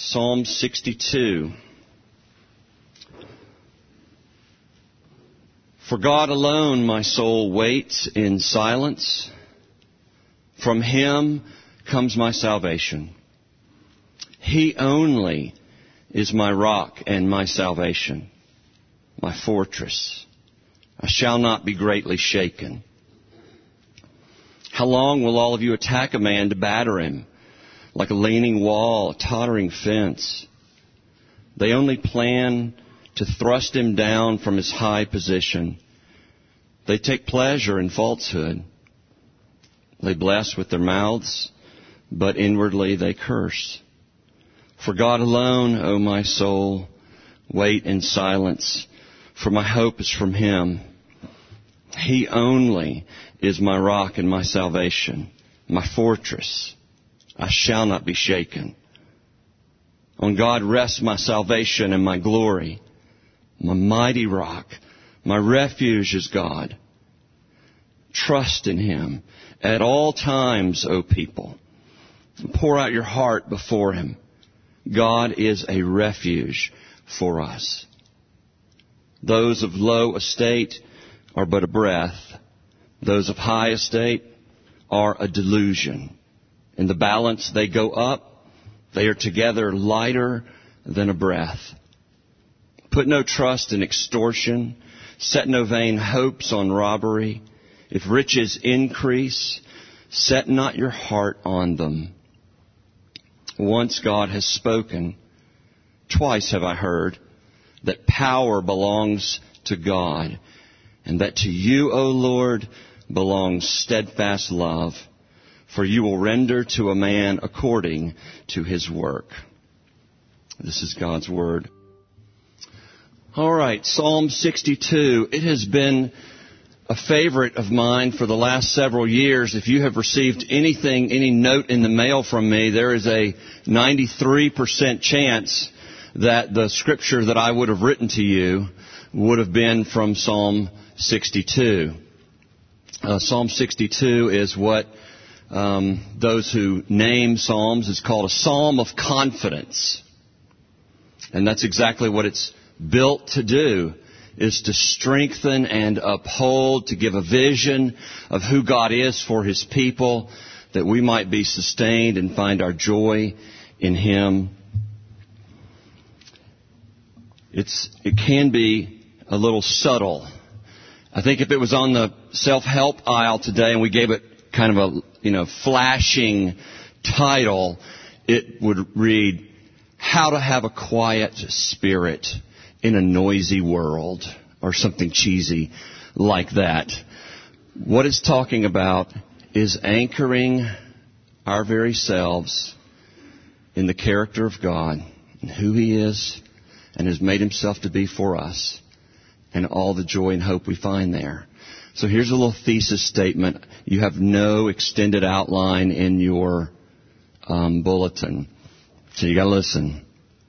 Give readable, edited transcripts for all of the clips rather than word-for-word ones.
Psalm 62. For God alone my soul waits in silence. From Him comes my salvation. He only is my rock and my salvation, my fortress. I shall not be greatly shaken. How long will all of you attack a man to batter him? Like a leaning wall, a tottering fence. They only plan to thrust him down from his high position. They take pleasure in falsehood. They bless with their mouths, but inwardly they curse. For God alone, O my soul, wait in silence, for my hope is from Him. He only is my rock and my salvation, my fortress. I shall not be shaken. On God rests my salvation and my glory. My mighty rock, my refuge is God. Trust in Him at all times, O people. Pour out your heart before Him. God is a refuge for us. Those of low estate are but a breath. Those of high estate are a delusion. In the balance they go up. They are together lighter than a breath. Put no trust in extortion. Set no vain hopes on robbery. If riches increase, set not your heart on them. Once God has spoken, twice have I heard, that power belongs to God, and that to you, O Lord, belongs steadfast love, for you will render to a man according to his work. This is God's Word. All right, Psalm 62. It has been a favorite of mine for the last several years. If you have received anything, any note in the mail from me, there is a 93% chance that the scripture that I would have written to you would have been from Psalm 62. Psalm 62 is what those who name Psalms is called a psalm of confidence. And that's exactly what it's built to do, is to strengthen and uphold, to give a vision of who God is for His people, that we might be sustained and find our joy in Him. It can be a little subtle. I think if it was on the self-help aisle today and we gave it kind of a, flashing title, it would read, How to Have a Quiet Spirit in a Noisy World, or something cheesy like that. What it's talking about is anchoring our very selves in the character of God and who He is and has made Himself to be for us, and all the joy and hope we find there. So here's a little thesis statement. You have no extended outline in your bulletin, so you got to listen.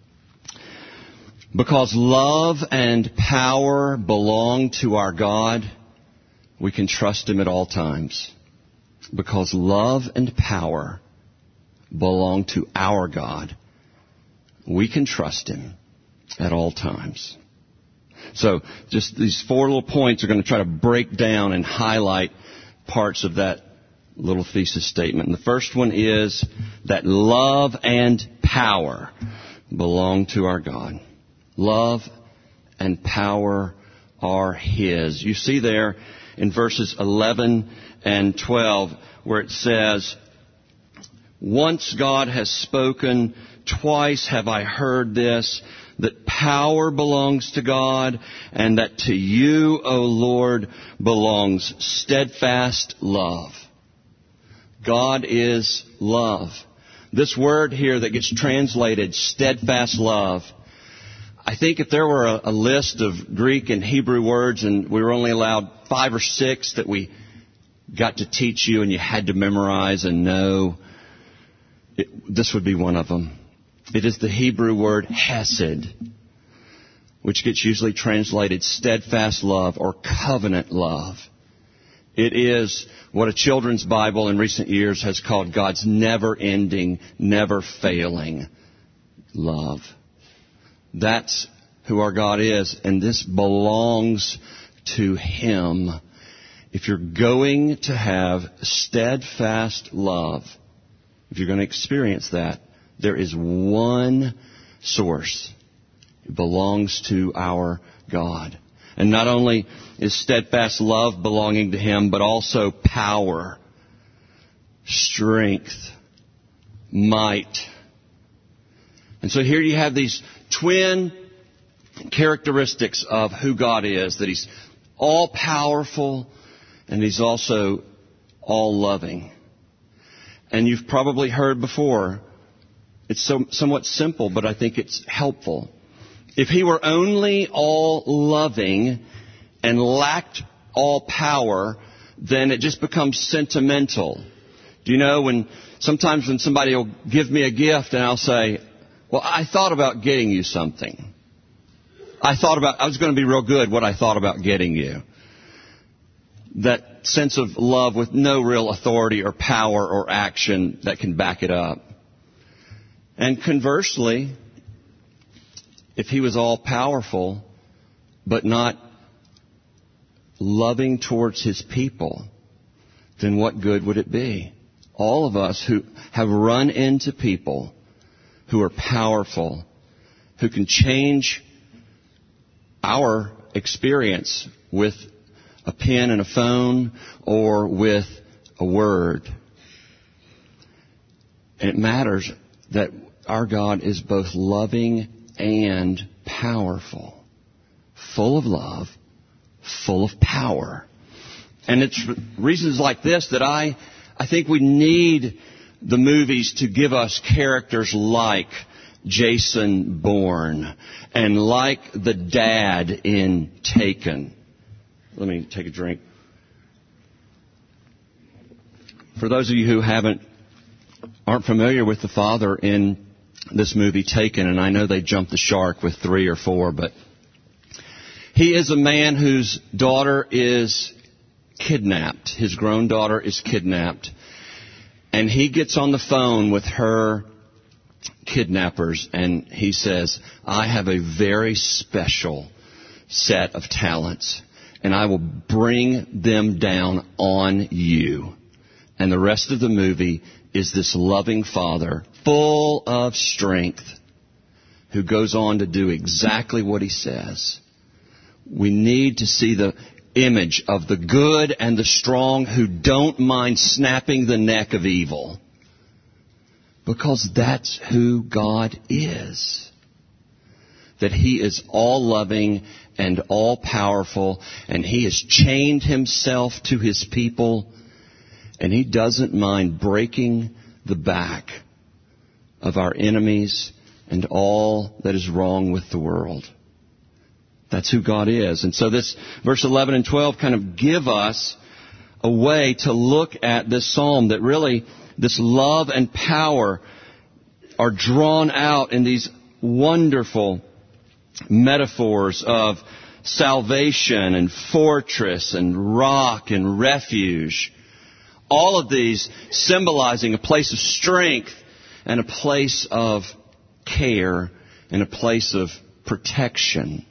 Because love and power belong to our God, we can trust Him at all times. Because love and power belong to our God, we can trust Him at all times. So just these four little points are going to try to break down and highlight parts of that little thesis statement. And the first one is that love and power belong to our God. Love and power are His. You see there in verses 11 and 12 where it says, Once God has spoken, twice have I heard this, that power belongs to God, and that to you, O Lord, belongs steadfast love. God is love. This word here that gets translated steadfast love, I think if there were a list of Greek and Hebrew words and we were only allowed 5 or 6 that we got to teach you and you had to memorize and know, this would be one of them. It is the Hebrew word hesed, which gets usually translated steadfast love or covenant love. It is what a children's Bible in recent years has called God's never-ending, never-failing love. That's who our God is, and this belongs to Him. If you're going to have steadfast love, if you're going to experience that, there is one source. It belongs to our God. And not only is steadfast love belonging to Him, but also power, strength, might. And so here you have these twin characteristics of who God is, that He's all-powerful and He's also all-loving. And you've probably heard before, it's somewhat simple, but I think it's helpful. If He were only all-loving and lacked all power, then it just becomes sentimental. Do you know sometimes when somebody will give me a gift and I'll say, well, I thought about getting you something. I was going to be real good what I thought about getting you. That sense of love with no real authority or power or action that can back it up. And conversely, if He was all powerful but not loving towards His people, then what good would it be? All of us who have run into people who are powerful, who can change our experience with a pen and a phone or with a word. And it matters that our God is both loving and powerful, full of love, full of power. And it's reasons like this that I think we need the movies to give us characters like Jason Bourne and like the dad in Taken. Let me take a drink. For those of you who aren't familiar with the father in this movie Taken, and I know they jumped the shark with 3 or 4, but he is a man whose daughter is kidnapped. His grown daughter is kidnapped. And he gets on the phone with her kidnappers and he says, I have a very special set of talents and I will bring them down on you. And the rest of the movie is this loving father, full of strength, who goes on to do exactly what he says. We need to see the image of the good and the strong who don't mind snapping the neck of evil. Because that's who God is. That He is all-loving and all-powerful, and He has chained Himself to His people, and He doesn't mind breaking the back of our enemies and all that is wrong with the world. That's who God is. And so this verse 11 and 12 kind of give us a way to look at this psalm, that really this love and power are drawn out in these wonderful metaphors of salvation and fortress and rock and refuge. All of these symbolizing a place of strength and a place of care and a place of protection.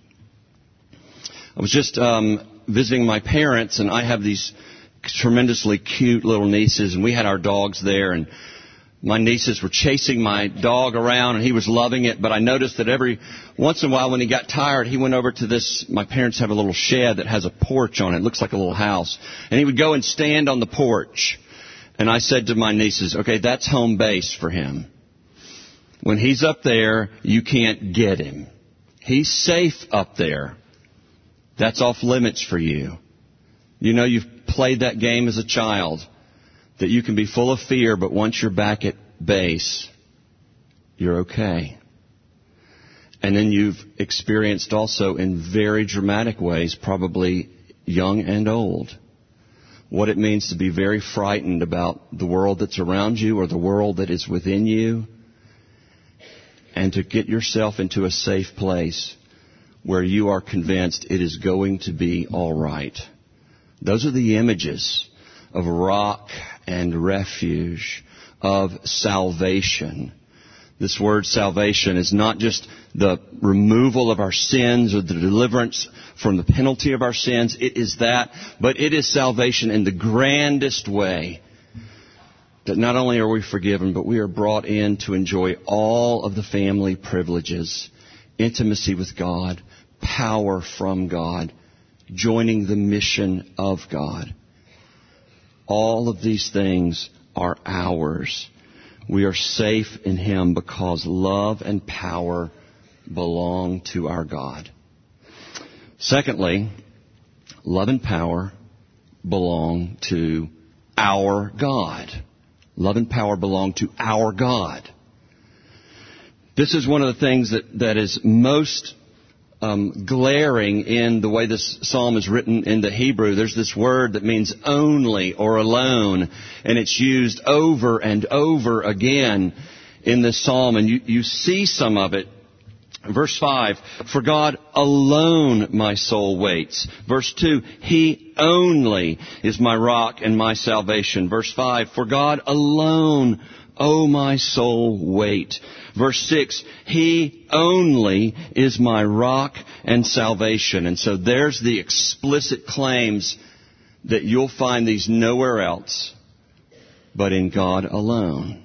I was just visiting my parents, and I have these tremendously cute little nieces, and we had our dogs there, and my nieces were chasing my dog around, and he was loving it, but I noticed that every once in a while when he got tired, he went over to this, my parents have a little shed that has a porch on it. It looks like a little house. And he would go and stand on the porch. And I said to my nieces, okay, that's home base for him. When he's up there, you can't get him. He's safe up there. That's off limits for you. You know, you've played that game as a child, that you can be full of fear, but once you're back at base, you're okay. And then you've experienced also in very dramatic ways, probably young and old, what it means to be very frightened about the world that's around you or the world that is within you, and to get yourself into a safe place where you are convinced it is going to be all right. Those are the images of rock and refuge, of salvation. This word salvation is not just the removal of our sins or the deliverance from the penalty of our sins. It is that, but it is salvation in the grandest way. That not only are we forgiven, but we are brought in to enjoy all of the family privileges, intimacy with God, power from God, joining the mission of God. All of these things are ours. We are safe in Him because love and power belong to our God. Secondly, love and power belong to our God. Love and power belong to our God. This is one of the things that is most glaring in the way this psalm is written in the Hebrew. There's this word that means only or alone, and it's used over and over again in this psalm, and you see some of it. Verse 5, for God alone my soul waits. Verse 2, He only is my rock and my salvation. Verse 5, for God alone, O my soul, wait. Verse 6, He only is my rock and salvation. And so there's the explicit claims that you'll find these nowhere else but in God alone.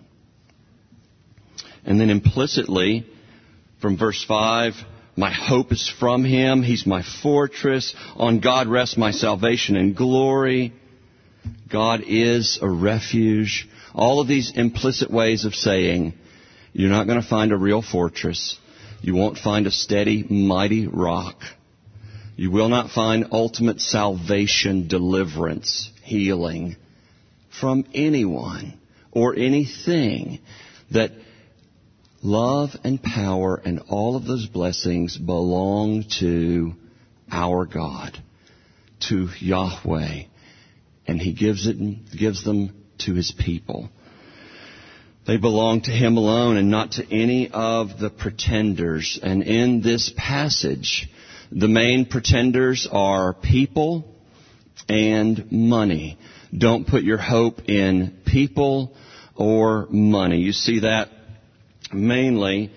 And then implicitly, from verse 5, my hope is from Him. He's my fortress. On God rests my salvation and glory. God is a refuge. All of these implicit ways of saying, you're not going to find a real fortress. You won't find a steady, mighty rock. You will not find ultimate salvation, deliverance, healing from anyone or anything. That love and power and all of those blessings belong to our God, to Yahweh. And He gives them to His people. They belong to Him alone and not to any of the pretenders. And in this passage, the main pretenders are people and money. Don't put your hope in people or money. You see that mainly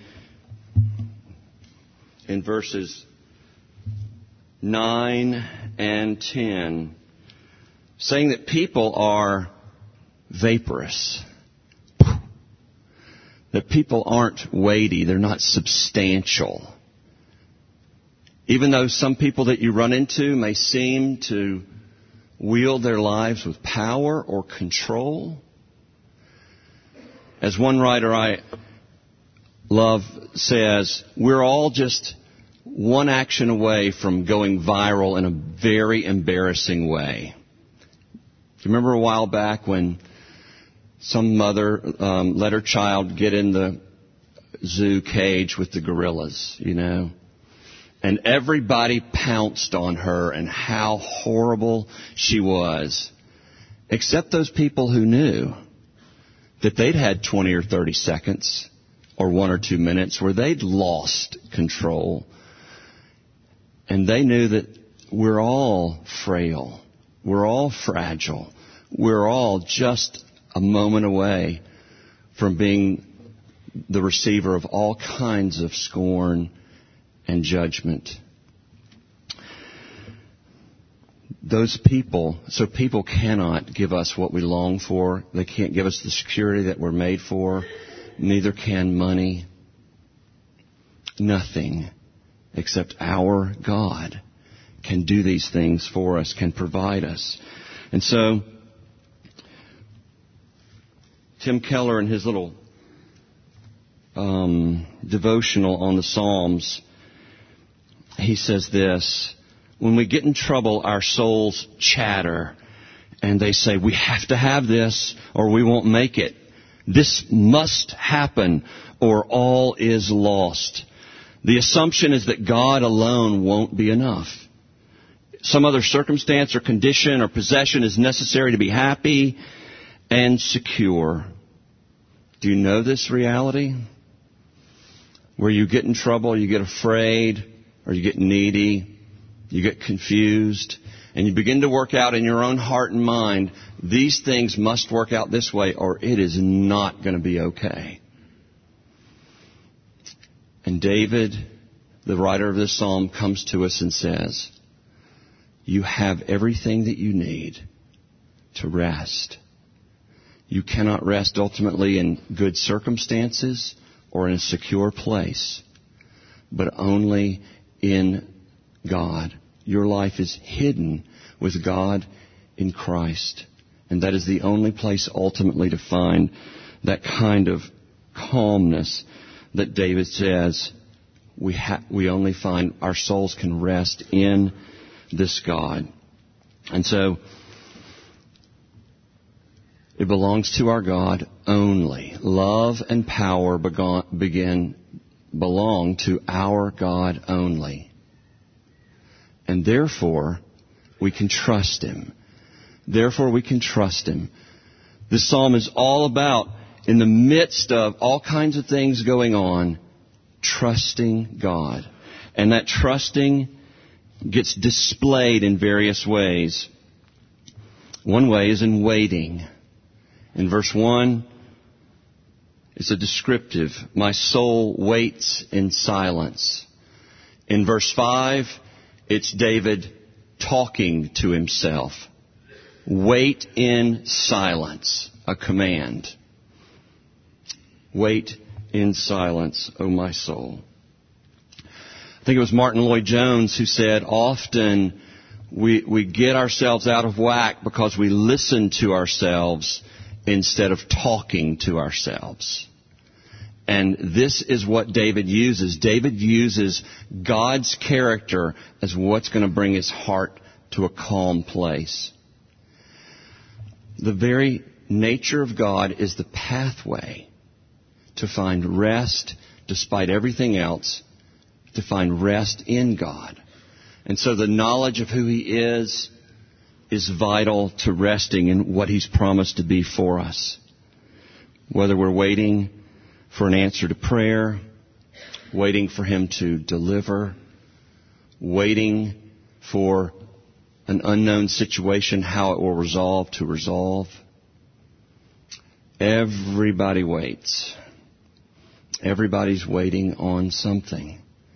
in verses 9 and 10, saying that people are vaporous. That people aren't weighty, they're not substantial. Even though some people that you run into may seem to wield their lives with power or control. As one writer I love says, we're all just one action away from going viral in a very embarrassing way. Do you remember a while back when some mother let her child get in the zoo cage with the gorillas, you know? And everybody pounced on her and how horrible she was. Except those people who knew that they'd had 20 or 30 seconds or 1 or 2 minutes where they'd lost control. And they knew that we're all frail. We're all fragile. We're all just a moment away from being the receiver of all kinds of scorn and judgment. Those people, so people cannot give us what we long for. They can't give us the security that we're made for. Neither can money. Nothing except our God can do these things for us, can provide us. And so Tim Keller, in his little devotional on the Psalms, he says this: when we get in trouble, our souls chatter, and they say, we have to have this, or we won't make it. This must happen, or all is lost. The assumption is that God alone won't be enough. Some other circumstance or condition or possession is necessary to be happy and secure. Do you know this reality? Where you get in trouble, you get afraid, or you get needy, you get confused, and you begin to work out in your own heart and mind, these things must work out this way or it is not going to be okay. And David, the writer of this psalm, comes to us and says, you have everything that you need to rest. You cannot rest ultimately in good circumstances or in a secure place, but only in God. Your life is hidden with God in Christ. And that is the only place ultimately to find that kind of calmness that David says we only find our souls can rest in this God. And so it belongs to our God only. Love and power belong to our God only. And therefore, we can trust Him. Therefore, we can trust Him. This psalm is all about, in the midst of all kinds of things going on, trusting God. And that trusting gets displayed in various ways. One way is in waiting. In verse 1, it's a descriptive. My soul waits in silence. In verse 5, it's David talking to himself. Wait in silence, a command. Wait in silence, O my soul. I think it was Martin Lloyd-Jones who said, often we get ourselves out of whack because we listen to ourselves instead of talking to ourselves. And this is what David uses. David uses God's character as what's going to bring his heart to a calm place. The very nature of God is the pathway to find rest despite everything else, to find rest in God. And so the knowledge of who He is vital to resting in what He's promised to be for us. Whether we're waiting for an answer to prayer, waiting for Him to deliver, waiting for an unknown situation, how it will resolve. Everybody waits. Everybody's waiting on something.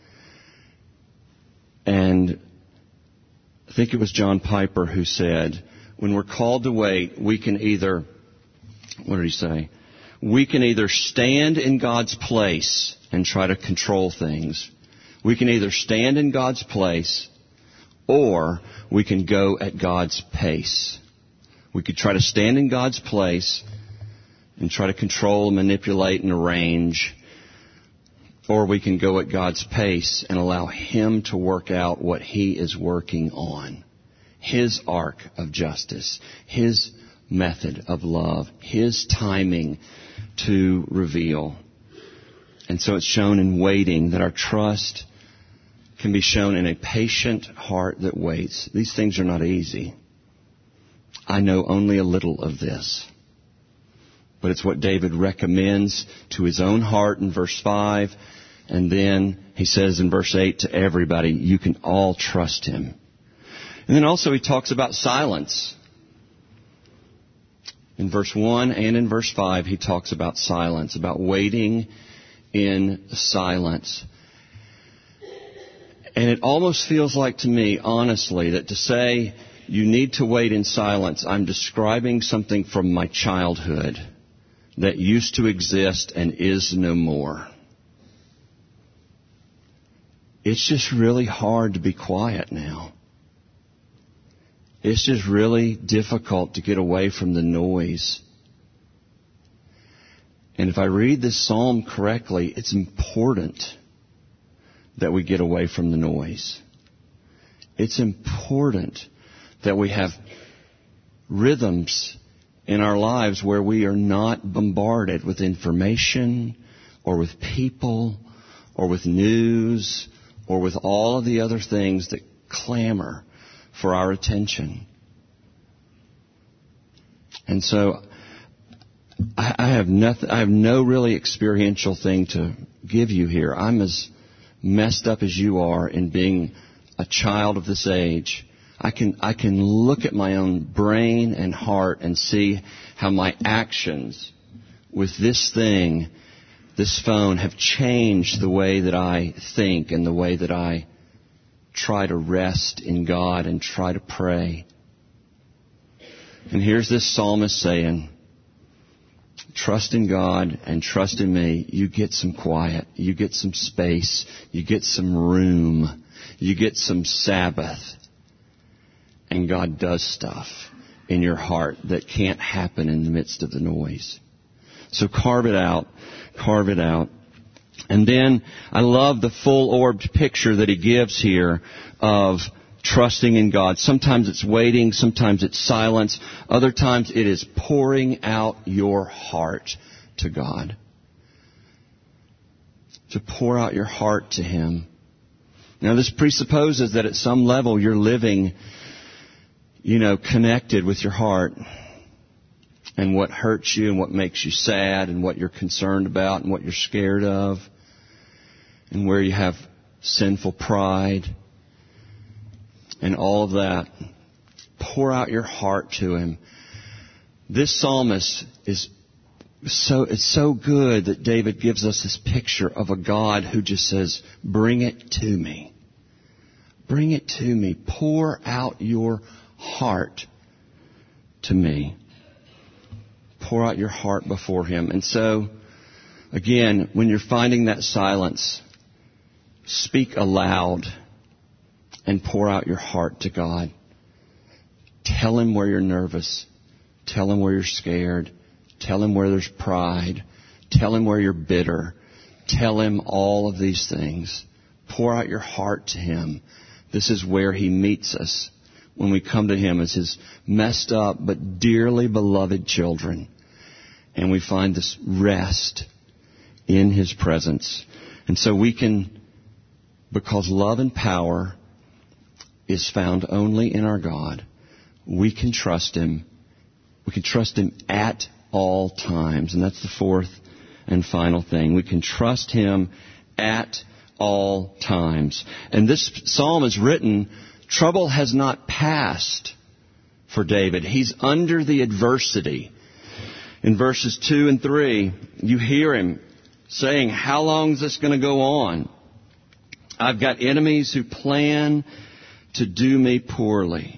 And I think it was John Piper who said, when we're called to wait, we can either, what did he say? We can either stand in God's place and try to control things. We can either stand in God's place, or we can go at God's pace. We could try to stand in God's place and try to control, manipulate, and arrange. Or we can go at God's pace and allow Him to work out what He is working on. His arc of justice, His method of love, His timing to reveal. And so it's shown in waiting that our trust can be shown in a patient heart that waits. These things are not easy. I know only a little of this. But it's what David recommends to his own heart in verse 5. And then he says in verse 8 to everybody, you can all trust Him. And then also he talks about silence. In verse 1 and in verse 5, he talks about silence, about waiting in silence. And it almost feels like to me, honestly, that to say you need to wait in silence, I'm describing something from my childhood that used to exist and is no more. It's just really hard to be quiet now. It's just really difficult to get away from the noise. And if I read this psalm correctly, it's important that we get away from the noise. It's important that we have rhythms in our lives where we are not bombarded with information or with people or with news or with all of the other things that clamor for our attention. And so I have no really experiential thing to give you here. I'm as messed up as you are in being a child of this age. I can look at my own brain and heart and see how my actions with this thing this phone have changed the way that I think and the way that I try to rest in God and try to pray. And here's this psalmist saying, trust in God and trust in me. You get some quiet. You get some space. You get some room. You get some Sabbath. And God does stuff in your heart that can't happen in the midst of the noise. So carve it out. Carve it out. And then I love the full-orbed picture that he gives here of trusting in God. Sometimes it's waiting. Sometimes it's silence. Other times it is pouring out your heart to God. To pour out your heart to Him. Now this presupposes that at some level you're living, connected with your heart. And what hurts you and what makes you sad and what you're concerned about and what you're scared of. And where you have sinful pride. And all of that. Pour out your heart to Him. This psalmist it's so good that David gives us this picture of a God who just says, bring it to me. Bring it to me. Pour out your heart to me. Pour out your heart before Him. And so, again, when you're finding that silence, speak aloud and pour out your heart to God. Tell Him where you're nervous. Tell Him where you're scared. Tell Him where there's pride. Tell Him where you're bitter. Tell Him all of these things. Pour out your heart to Him. This is where He meets us when we come to Him as His messed up but dearly beloved children. And we find this rest in His presence. And so we can, because love and power is found only in our God, we can trust Him. We can trust Him at all times. And that's the fourth and final thing. We can trust Him at all times. And this psalm is written, trouble has not passed for David. He's under the adversity. In verses 2 and 3, you hear him saying, how long is this going to go on? I've got enemies who plan to do me poorly.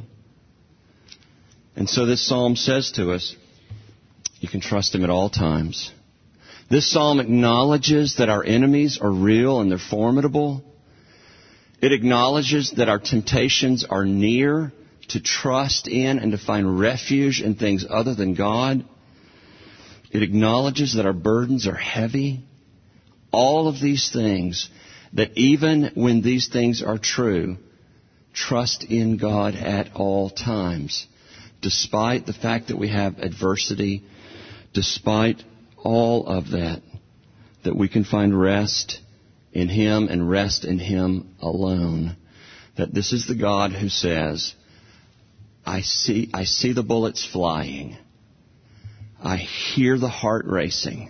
And so this psalm says to us, you can trust Him at all times. This psalm acknowledges that our enemies are real and they're formidable. It acknowledges that our temptations are near to trust in and to find refuge in things other than God. It acknowledges that our burdens are heavy. All of these things, that even when these things are true, trust in God at all times. Despite the fact that we have adversity, despite all of that, that we can find rest in Him and rest in Him alone. That this is the God who says, I see the bullets flying. I hear the heart racing.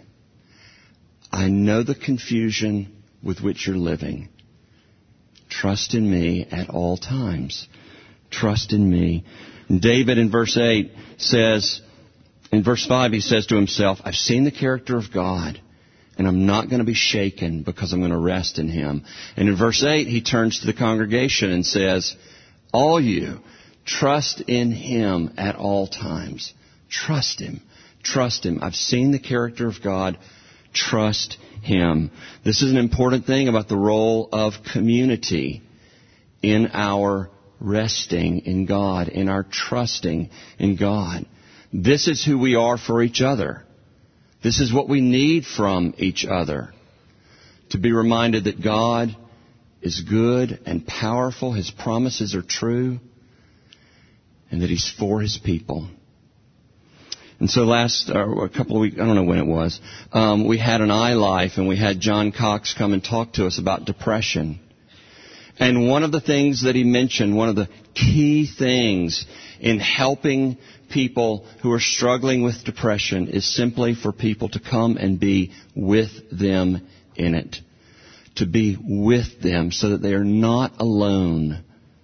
I know the confusion with which you're living. Trust in me at all times. Trust in me. And David in verse 8 says, in verse 5 he says to himself, I've seen the character of God, and I'm not going to be shaken because I'm going to rest in Him. And in verse 8 he turns to the congregation and says, all you, trust in Him at all times. Trust Him. Trust Him. I've seen the character of God. Trust Him. This is an important thing about the role of community in our resting in God, in our trusting in God. This is who we are for each other. This is what we need from each other. To be reminded that God is good and powerful. His promises are true. And that He's for His people. And so a couple of weeks, I don't know when it was, we had an iLife and we had John Cox come and talk to us about depression. And one of the things that he mentioned, one of the key things in helping people who are struggling with depression is simply for people to come and be with them in it. To be with them so that they are not alone.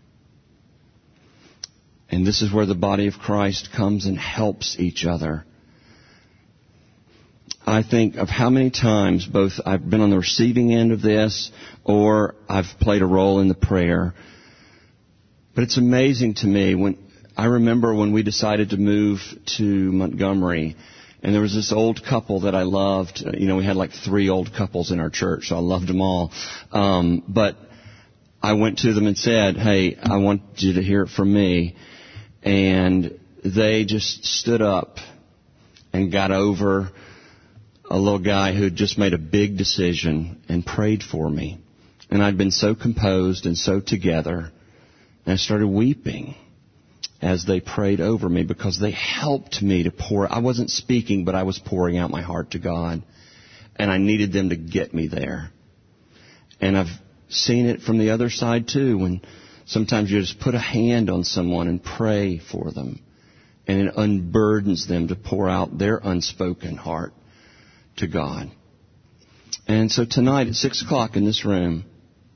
And this is where the body of Christ comes and helps each other. I think of how many times both I've been on the receiving end of this or I've played a role in the prayer. But it's amazing to me when I remember when we decided to move to Montgomery, and there was this old couple that I loved. You know, we had like 3 old couples in our church, so I loved them all. But I went to them and said, hey, I want you to hear it from me. And they just stood up and got over a little guy who had just made a big decision and prayed for me. And I'd been so composed and so together. And I started weeping as they prayed over me because they helped me to pour. I wasn't speaking, but I was pouring out my heart to God. And I needed them to get me there. And I've seen it from the other side too, when sometimes you just put a hand on someone and pray for them. And it unburdens them to pour out their unspoken heart to God. And so tonight at 6 o'clock in this room,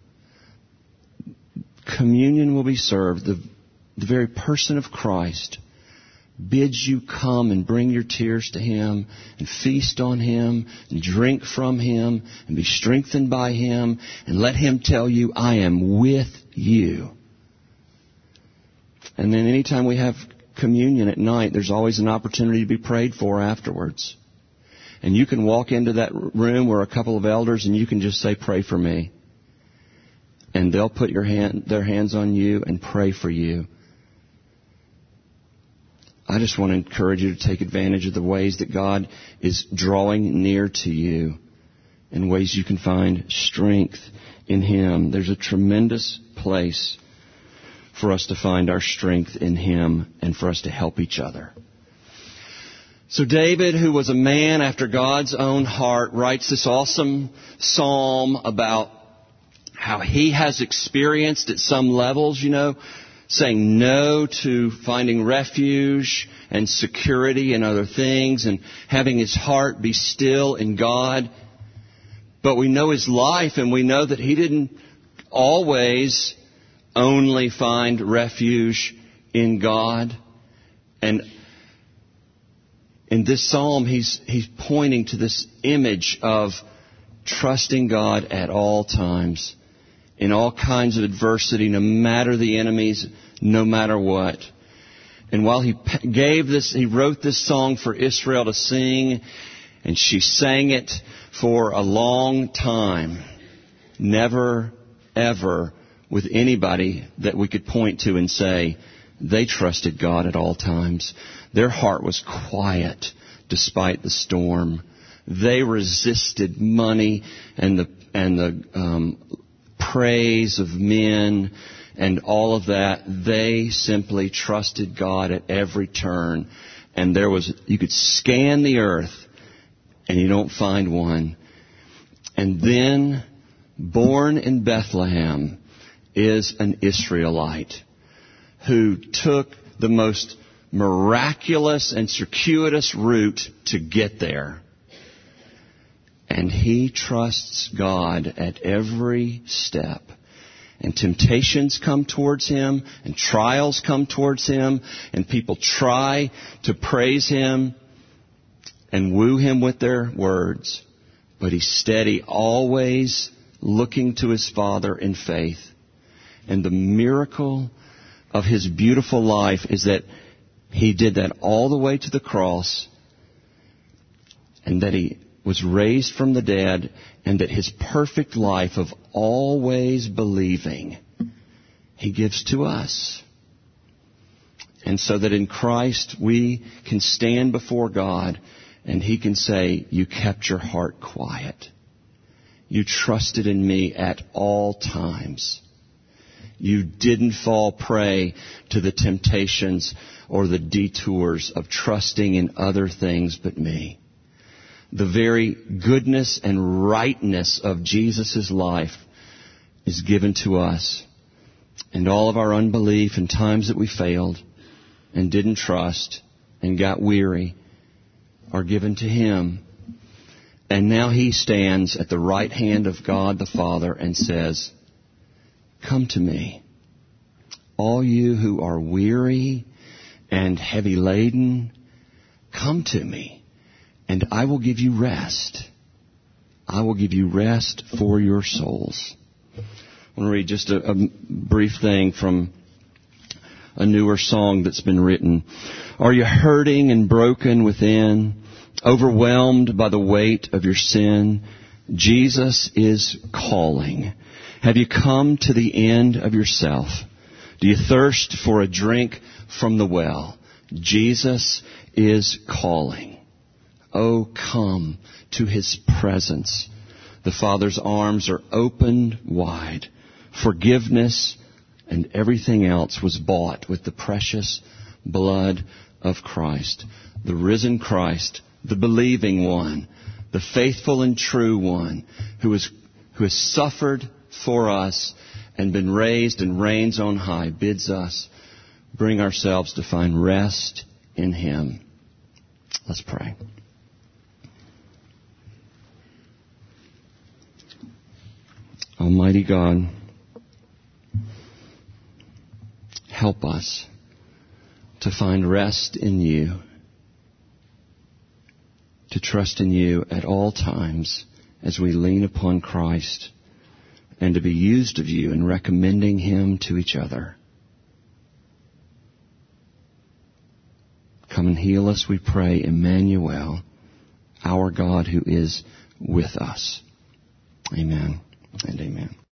communion will be served. The very person of Christ bids you come and bring your tears to Him and feast on Him and drink from Him and be strengthened by Him and let Him tell you, I am with you. And then anytime we have communion at night, there's always an opportunity to be prayed for afterwards. And you can walk into that room where a couple of elders and you can just say, pray for me. And they'll put their hands on you and pray for you. I just want to encourage you to take advantage of the ways that God is drawing near to you and ways you can find strength in Him. There's a tremendous place for us to find our strength in Him and for us to help each other. So David, who was a man after God's own heart, writes this awesome psalm about how he has experienced at some levels, saying no to finding refuge and security in other things and having his heart be still in God. But we know his life, and we know that he didn't always only find refuge in God. And in this psalm, he's pointing to this image of trusting God at all times, in all kinds of adversity, no matter the enemies, no matter what. And while he wrote this song for Israel to sing, and she sang it for a long time, never, ever with anybody that we could point to and say, they trusted God at all times. Their heart was quiet despite the storm. They resisted money and the praise of men and all of that. They simply trusted God at every turn. And you could scan the earth and you don't find one. And then, born in Bethlehem, is an Israelite who took the most miraculous and circuitous route to get there. And he trusts God at every step. And temptations come towards him, and trials come towards him, and people try to praise him and woo him with their words. But he's steady, always looking to his Father in faith. And the miracle of his beautiful life is that he did that all the way to the cross, and that he was raised from the dead, and that his perfect life of always believing he gives to us. And so that in Christ we can stand before God and he can say, you kept your heart quiet. You trusted in me at all times. You didn't fall prey to the temptations or the detours of trusting in other things but me. The very goodness and rightness of Jesus' life is given to us. And all of our unbelief and times that we failed and didn't trust and got weary are given to him. And now he stands at the right hand of God the Father and says, come to me, all you who are weary and heavy laden, come to me. and I will give you rest. I will give you rest for your souls. I want to read just a brief thing from a newer song that's been written. Are you hurting and broken within, overwhelmed by the weight of your sin? Jesus is calling. Have you come to the end of yourself? Do you thirst for a drink from the well? Jesus is calling. Oh, come to His presence. The Father's arms are opened wide. Forgiveness and everything else was bought with the precious blood of Christ. The risen Christ, the believing one, the faithful and true one who has suffered for us and been raised and reigns on high, bids us bring ourselves to find rest in Him. Let's pray. Almighty God, help us to find rest in You, to trust in You at all times as we lean upon Christ, and to be used of You in recommending Him to each other. Come and heal us, we pray, Emmanuel, our God who is with us. Amen and amen.